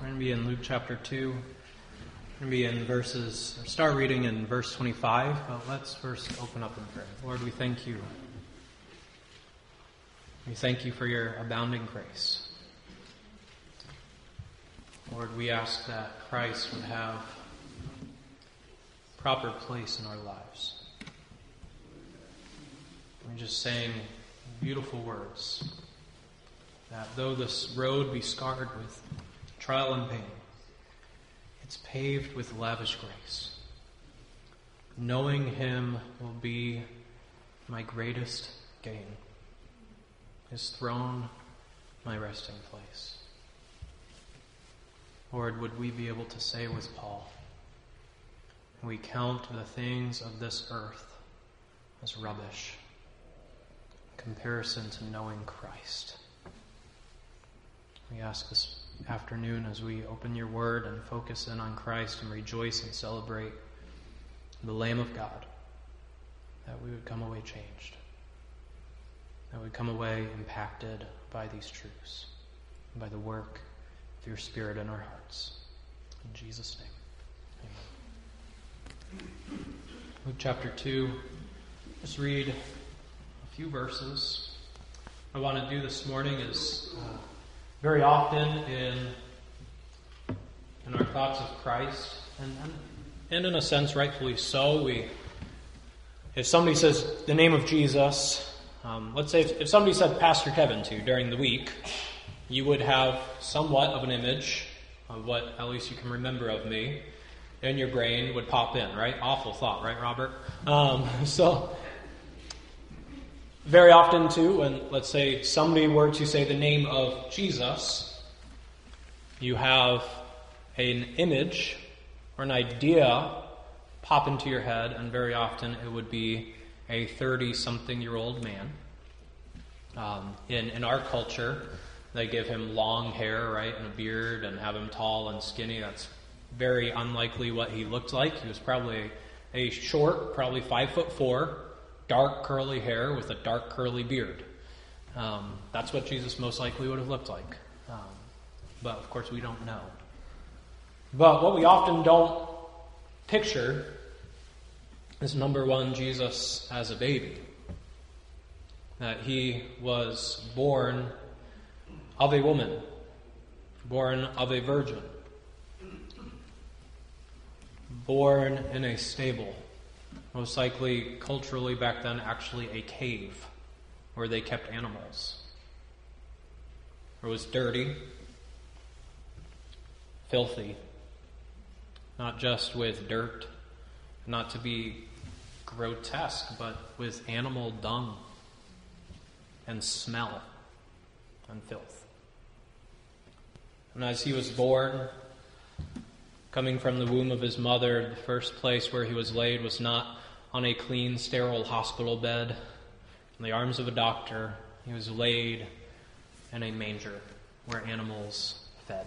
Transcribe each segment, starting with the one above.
We're going to be in Luke chapter 2. We're going to be start reading in verse 25, but let's first open up in prayer. Lord, we thank you. We thank you for your abounding grace. Lord, we ask that Christ would have proper place in our lives. We're just saying beautiful words, that though this road be scarred with trial and pain, it's paved with lavish grace. Knowing him will be my greatest gain. His throne, my resting place. Lord, would we be able to say with Paul, we count the things of this earth as rubbish in comparison to knowing Christ. We ask this afternoon as we open your word and focus in on Christ and rejoice and celebrate the Lamb of God, that we would come away changed, that we would come away impacted by these truths, by the work of your Spirit in our hearts. In Jesus' name, amen. Luke chapter 2, just read a few verses. What I want to do this morning is very often in our thoughts of Christ, and in a sense rightfully so, if somebody says the name of Jesus, let's say if somebody said Pastor Kevin to you during the week, you would have somewhat of an image of what at least you can remember of me, and your brain would pop in, right? Awful thought, right, Robert? So very often, too, when, let's say, somebody were to say the name of Jesus, you have an image or an idea pop into your head, and very often it would be a 30-something-year-old man. In our culture, they give him long hair, right, and a beard, and have him tall and skinny. That's very unlikely what he looked like. He was probably a short, probably 5'4", dark curly hair with a dark curly beard. That's what Jesus most likely would have looked like. But of course we don't know. But what we often don't picture is, number one, Jesus as a baby. That he was born of a woman, born of a virgin, born in a stable. Most likely, culturally back then, actually a cave where they kept animals. It was dirty, filthy, not just with dirt, not to be grotesque, but with animal dung and smell and filth. And as he was born, coming from the womb of his mother, the first place where he was laid was not on a clean, sterile hospital bed in the arms of a doctor. He was laid in a manger where animals fed.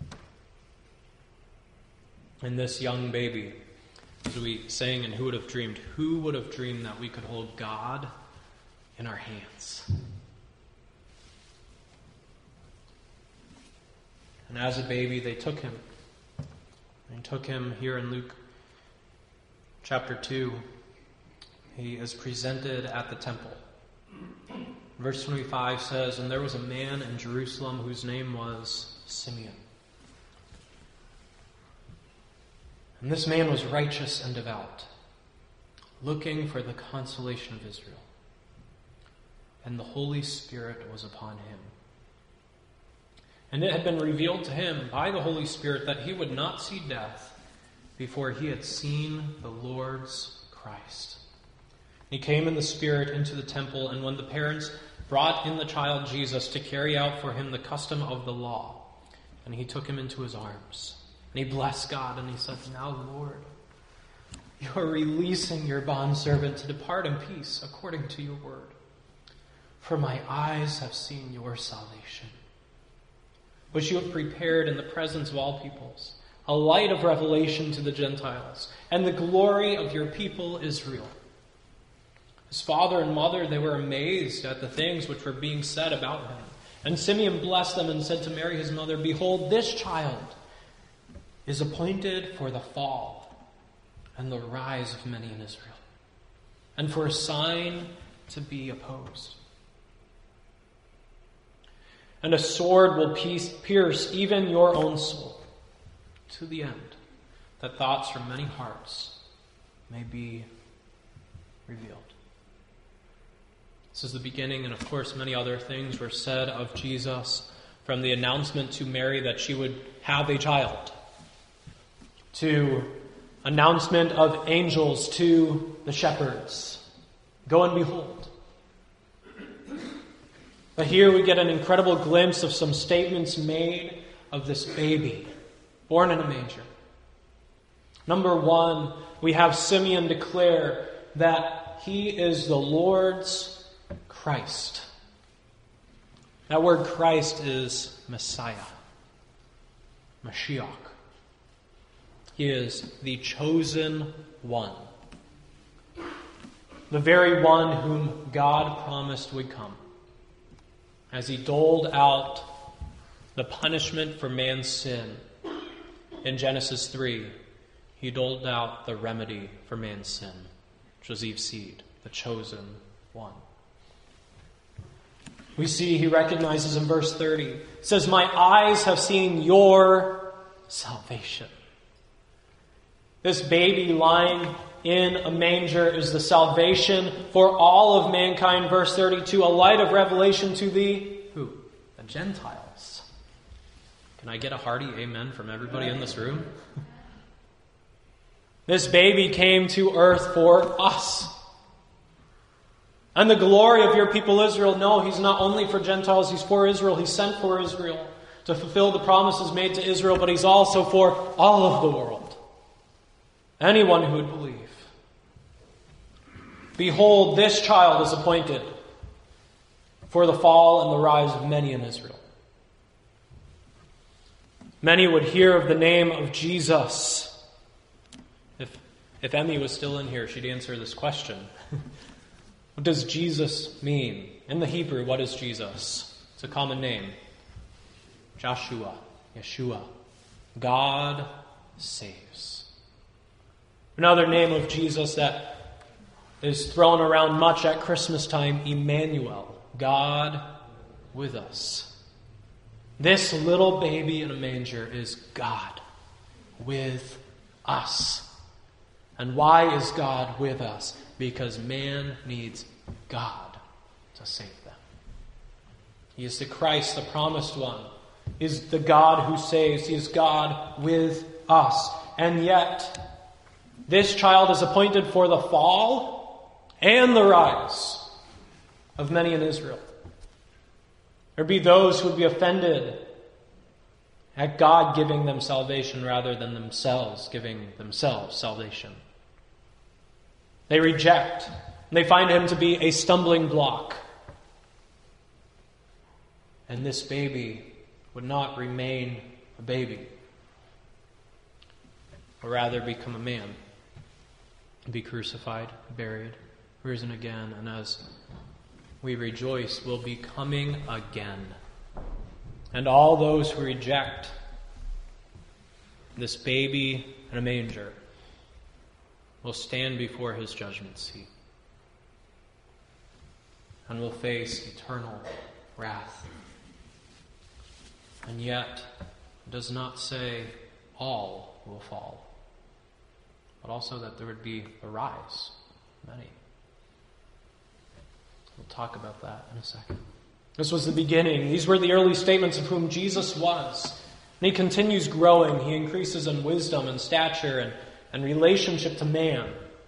And this young baby, as we sang in Who Would Have Dreamed? Who would have dreamed that we could hold God in our hands? And as a baby, they took him. They took him here in Luke chapter 2. He is presented at the temple. Verse 25 says, "And there was a man in Jerusalem whose name was Simeon. And this man was righteous and devout, looking for the consolation of Israel. And the Holy Spirit was upon him. And it had been revealed to him by the Holy Spirit that he would not see death before he had seen the Lord's Christ. He came in the Spirit into the temple, and when the parents brought in the child Jesus to carry out for him the custom of the law, and he took him into his arms, and he blessed God, and he said, 'Now, Lord, you are releasing your bondservant to depart in peace according to your word. For my eyes have seen your salvation, which you have prepared in the presence of all peoples, a light of revelation to the Gentiles, and the glory of your people Israel.' His father and mother, they were amazed at the things which were being said about him. And Simeon blessed them and said to Mary his mother, 'Behold, this child is appointed for the fall and the rise of many in Israel, and for a sign to be opposed. And a sword will pierce even your own soul to the end, that thoughts from many hearts may be revealed. This is the beginning, and of course many other things were said of Jesus, from the announcement to Mary that she would have a child, to announcement of angels to the shepherds, go and behold. But here we get an incredible glimpse of some statements made of this baby born in a manger. Number one, we have Simeon declare that he is the Lord's Christ. That word Christ is Messiah, Mashiach. He is the chosen one, the very one whom God promised would come. As he doled out the punishment for man's sin in Genesis 3, he doled out the remedy for man's sin, which was Eve's seed, the chosen one. We see he recognizes in verse 30, it says, "My eyes have seen your salvation." This baby lying in a manger is the salvation for all of mankind. Verse 32, a light of revelation to the who? The Gentiles. Can I get a hearty amen from everybody in this room? This baby came to earth for us. And the glory of your people Israel, no, he's not only for Gentiles, he's for Israel. He's sent for Israel to fulfill the promises made to Israel, but he's also for all of the world. Anyone who would believe. Behold, this child is appointed for the fall and the rise of many in Israel. Many would hear of the name of Jesus. If Emmy was still in here, she'd answer this question. What does Jesus mean? In the Hebrew, what is Jesus? It's a common name. Joshua, Yeshua. God saves. Another name of Jesus that is thrown around much at Christmas time, Emmanuel. God with us. This little baby in a manger is God with us. And why is God with us? Because man needs God to save them. He is the Christ, the promised one. He is the God who saves. He is God with us. And yet, this child is appointed for the fall and the rise of many in Israel. There be those who would be offended at God giving them salvation rather than themselves giving themselves salvation. They reject. They find him to be a stumbling block. And this baby would not remain a baby, but rather become a man, be crucified, buried, risen again, and as we rejoice, will be coming again. And all those who reject this baby in a manger will stand before his judgment seat and will face eternal wrath. And yet, it does not say all will fall, but also that there would be a rise, many. We'll talk about that in a second. This was the beginning. These were the early statements of whom Jesus was. And he continues growing. He increases in wisdom and stature and relationship to man.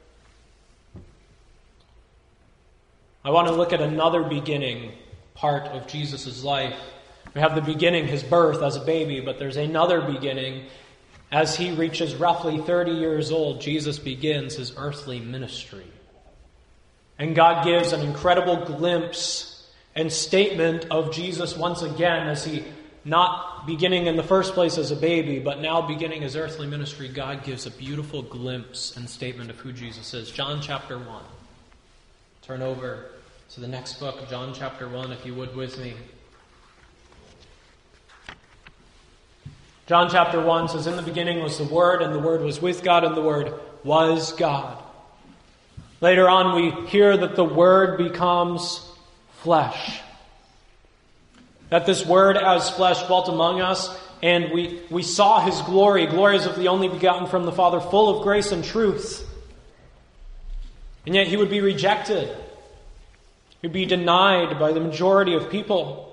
I want to look at another beginning part of Jesus' life. We have the beginning, his birth as a baby, but there's another beginning. As he reaches roughly 30 years old, Jesus begins his earthly ministry. And God gives an incredible glimpse and statement of Jesus once again as he, not beginning in the first place as a baby, but now beginning his earthly ministry. God gives a beautiful glimpse and statement of who Jesus is. John chapter 1. Turn over to the next book, John chapter 1, if you would with me. John chapter 1 says, "In the beginning was the Word, and the Word was with God, and the Word was God." Later on, we hear that the Word becomes flesh. That this Word as flesh dwelt among us, and we saw His glory, glories of the only begotten from the Father, full of grace and truth. And yet He would be rejected. He would be denied by the majority of people.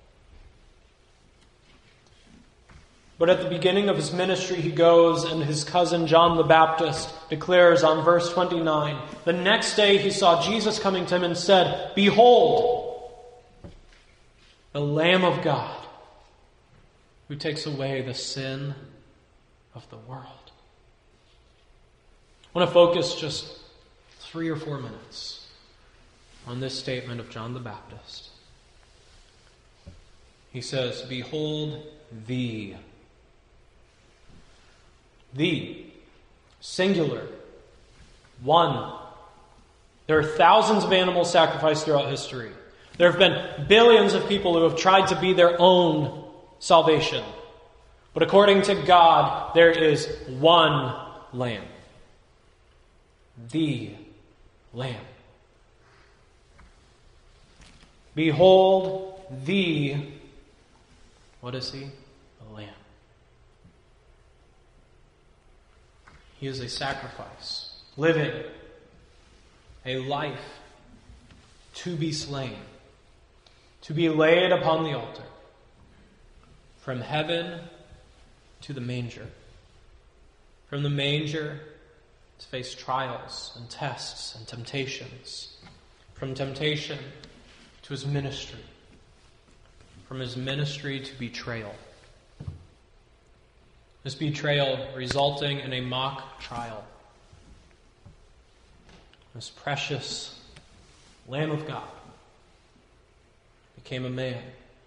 But at the beginning of His ministry, He goes, and His cousin John the Baptist declares on verse 29, the next day he saw Jesus coming to him and said, "Behold, the Lamb of God, who takes away the sin of the world." I want to focus just 3 or 4 minutes on this statement of John the Baptist. He says, "Behold thee." The, singular, one. There are thousands of animals sacrificed throughout history. There have been billions of people who have tried to be their own salvation. But according to God, there is one Lamb. The Lamb. Behold the, what is He? The Lamb. He is a sacrifice, living, a life to be slain, to be laid upon the altar, from heaven to the manger, from the manger to face trials and tests and temptations, from temptation to His ministry, from His ministry to betrayal. This betrayal resulting in a mock trial. This precious Lamb of God became a man.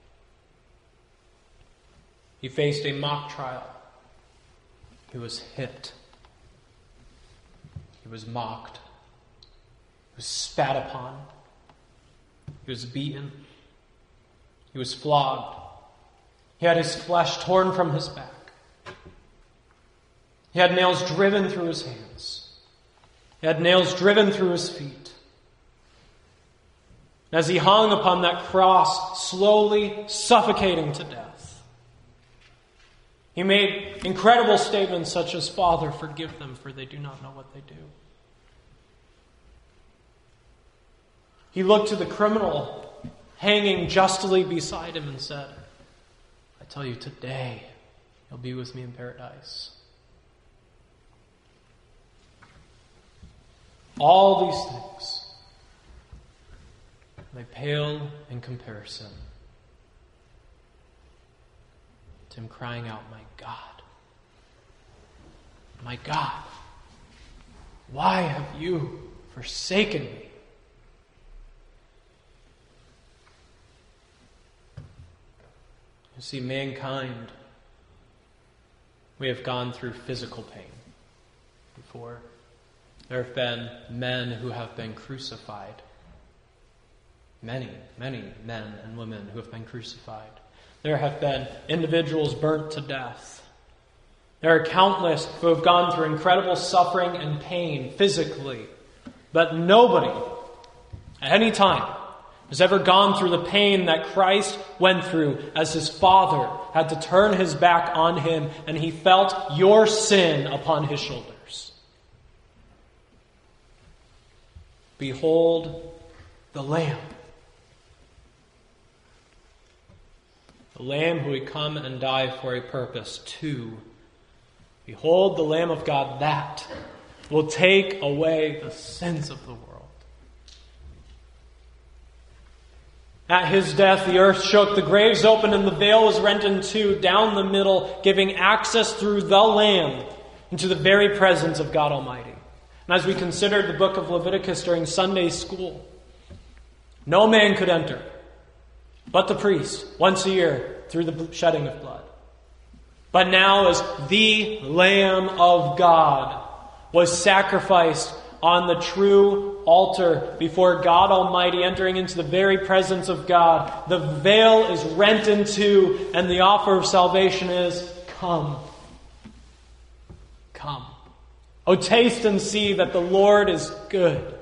He faced a mock trial. He was hit. He was mocked. He was spat upon. He was beaten. He was flogged. He had His flesh torn from His back. He had nails driven through His hands. He had nails driven through His feet. As He hung upon that cross, slowly suffocating to death, He made incredible statements such as, "Father, forgive them, for they do not know what they do." He looked to the criminal hanging justly beside Him and said, "I tell you, today you'll be with me in paradise." All these things, they pale in comparison to Him crying out, "My God, my God, why have you forsaken me?" You see, mankind, we have gone through physical pain before. There have been men who have been crucified. Many, many men and women who have been crucified. There have been individuals burnt to death. There are countless who have gone through incredible suffering and pain physically. But nobody, at any time, has ever gone through the pain that Christ went through as His Father had to turn His back on Him, and He felt your sin upon His shoulders. Behold the Lamb. The Lamb who would come and die for a purpose. 2, behold the Lamb of God that will take away the sins of the world. At His death, the earth shook, the graves opened, and the veil was rent in two down the middle, giving access through the Lamb into the very presence of God Almighty. And as we considered the book of Leviticus during Sunday school, no man could enter but the priest once a year through the shedding of blood. But now as the Lamb of God was sacrificed on the true altar before God Almighty, entering into the very presence of God, the veil is rent in two, and the offer of salvation is, Come. Come. Oh, taste and see that the Lord is good.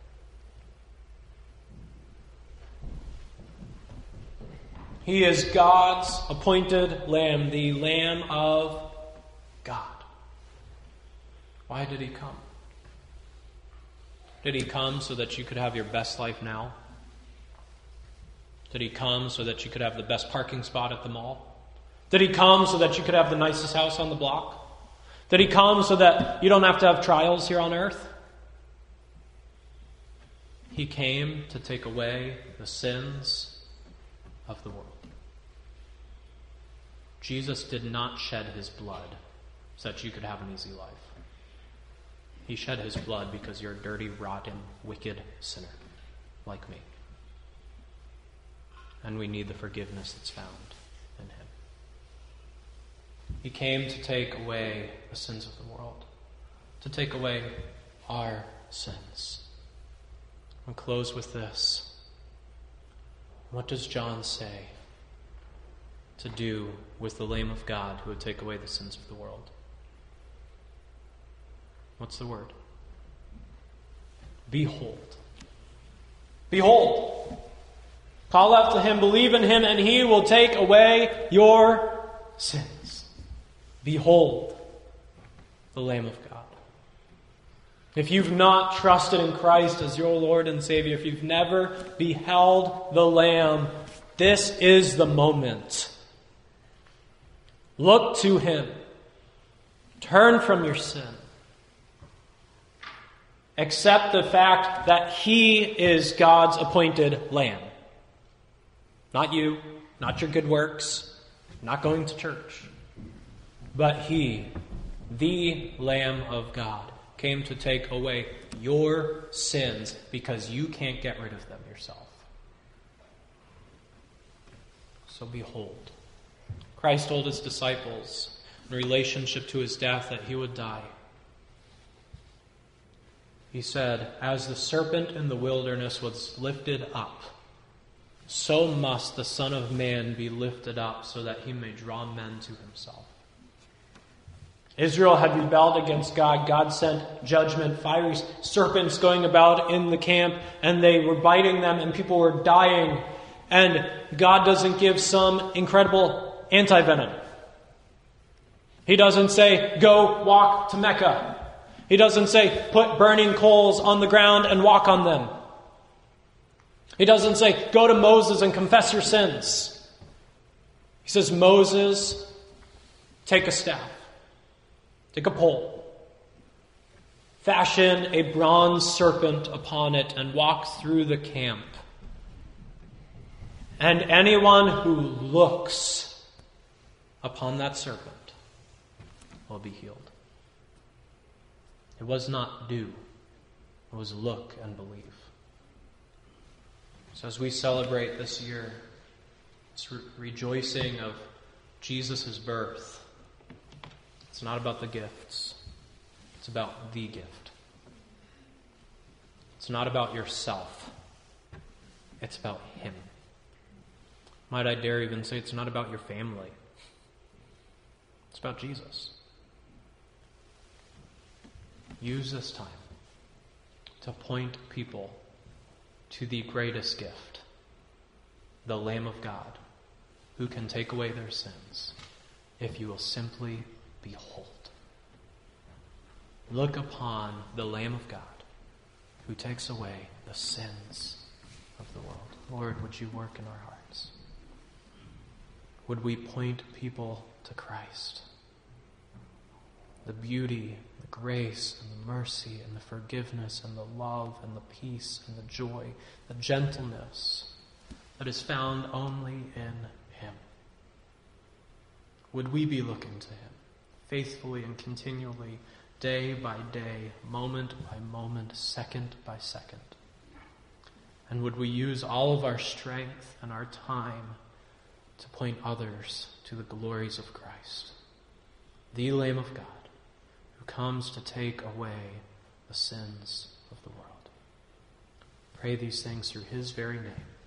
He is God's appointed Lamb, the Lamb of God. Why did he come? Did he come so that you could have your best life now? Did he come so that you could have the best parking spot at the mall? Did he come so that you could have the nicest house on the block? Did he come so that you don't have to have trials here on earth? He came to take away the sins of the world. Jesus did not shed his blood so that you could have an easy life. He shed his blood because you're a dirty, rotten, wicked sinner like me. And we need the forgiveness that's found in him. He came to take away the sins of the world, to take away our sins. I'll close with this. What does John say to do with the Lamb of God who would take away the sins of the world? What's the word? Behold. Behold. Call out to him, believe in him, and he will take away your sins. Behold, the Lamb of God. If you've not trusted in Christ as your Lord and Savior, if you've never beheld the Lamb, this is the moment. Look to him. Turn from your sin. Accept the fact that he is God's appointed Lamb. Not you, not your good works, not going to church. But he, the Lamb of God, came to take away your sins because you can't get rid of them yourself. So behold, Christ told his disciples in relationship to his death that he would die. He said, as the serpent in the wilderness was lifted up, so must the Son of Man be lifted up so that he may draw men to himself. Israel had rebelled against God. God sent judgment, fiery serpents going about in the camp, and they were biting them, and people were dying. And God doesn't give some incredible anti-venom. He doesn't say, go walk to Mecca. He doesn't say, put burning coals on the ground and walk on them. He doesn't say, go to Moses and confess your sins. He says, Moses, take a staff. Take a pole. Fashion a bronze serpent upon it and walk through the camp. And anyone who looks upon that serpent will be healed. It was not do. It was look and believe. So as we celebrate this year, this rejoicing of Jesus' birth, it's not about the gifts. It's about the gift. It's not about yourself. It's about him. Might I dare even say it's not about your family. It's about Jesus. Use this time to point people to the greatest gift, the Lamb of God, who can take away their sins, if you will simply behold. Look upon the Lamb of God, who takes away the sins of the world. Lord, would you work in our hearts? Would we point people to Christ? The beauty, the grace, and the mercy, and the forgiveness, and the love, and the peace, and the joy, the gentleness that is found only in him. Would we be looking to him faithfully and continually, day by day, moment by moment, second by second? And would we use all of our strength and our time to point others to the glories of Christ, the Lamb of God, who comes to take away the sins of the world? Pray these things through his very name.